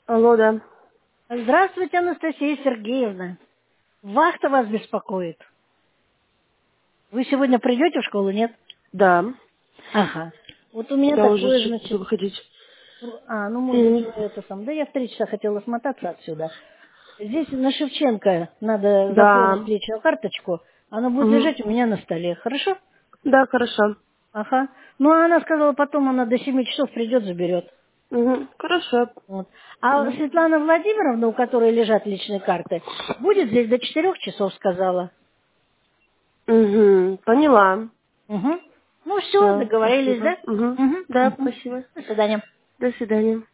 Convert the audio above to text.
Алло, да. Здравствуйте, Анастасия Сергеевна. Вахта вас беспокоит. Вы сегодня придете в школу, нет? Да. Ага. Вот у меня Я уже такое, сейчас значит... буду выходить. может, Мгм. вы это сам... Да я в 3 часа хотела смотаться отсюда. Здесь на Шевченко надо заполнить Да. личную карточку. Она будет Мгм. лежать у меня на столе. Хорошо? Да, хорошо. Ага. Ну, а она сказала, потом она до 7 часов придет, заберет. Мгм. Хорошо. Вот. А Мгм. Светлана Владимировна, у которой лежат личные карты, будет здесь до 4 часов, сказала. Мгм. Поняла. Угу. Ну все, Все, договорились, спасибо. да? Угу. Угу. Да, Угу. спасибо. До свидания. До свидания.